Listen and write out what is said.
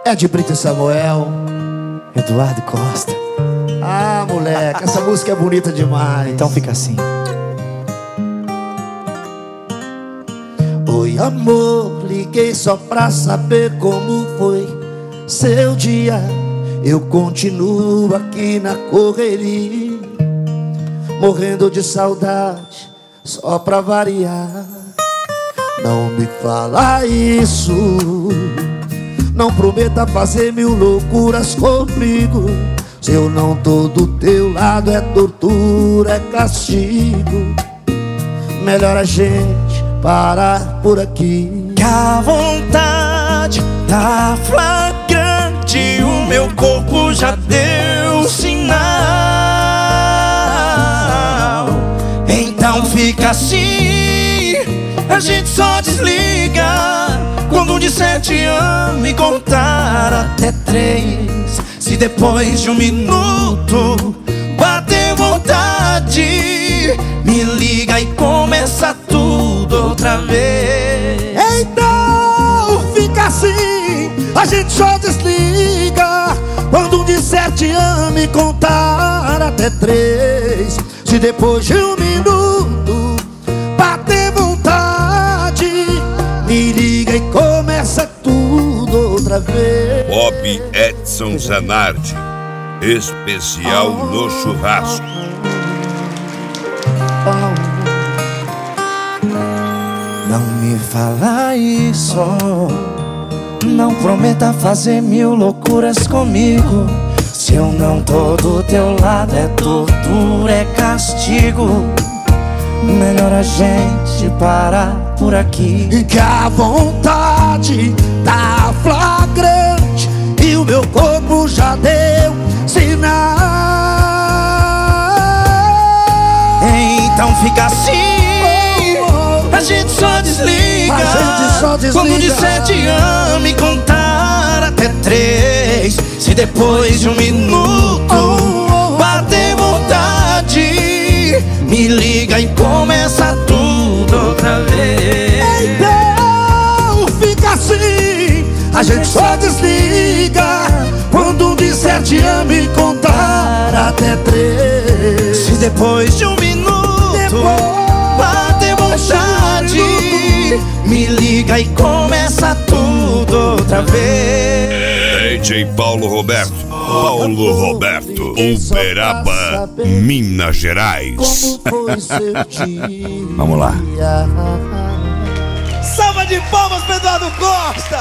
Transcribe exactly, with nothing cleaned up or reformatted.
É de Brito e Samuel, Eduardo Costa. Ah, moleque, essa música é bonita demais. Então fica assim. Oi, amor, liguei só pra saber como foi seu dia. Eu continuo aqui na correria, morrendo de saudade, só pra variar. Não me fala isso, não prometa fazer mil loucuras comigo. Se eu não tô do teu lado é tortura, é castigo. Melhor a gente parar por aqui. Que a vontade tá flagrante, o meu corpo já deu sinal. Então fica assim, a gente só desliga quando um disser te amo e contar até três. Se depois de um minuto bater vontade, me liga e começa tudo outra vez. Então fica assim, a gente só desliga quando um disser te amo e contar até três. Se depois de um minuto bater vontade, me liga e começa tudo outra vez. Bob Edson Zanardi, especial no churrasco. Não me fala isso, não prometa fazer mil loucuras comigo. Se eu não tô do teu lado é tortura, é castigo. Melhor a gente parar por aqui. E que a vontade tá flagrante e o meu corpo já deu sinal. Então fica assim, a gente só desliga, a gente só desliga quando disser te amo e contar até três. Se depois de um minuto bater vontade, me liga e começa tudo outra vez. Então fica assim, a gente só desliga quando um disser te amo e contar até três. Se depois de um minuto bater vontade, me liga e começa tudo outra vez. D J Paulo Roberto, Paulo Roberto, Uberaba, Minas Gerais. Como foi seu dia? Vamos lá. Salva de palmas, Eduardo Costa!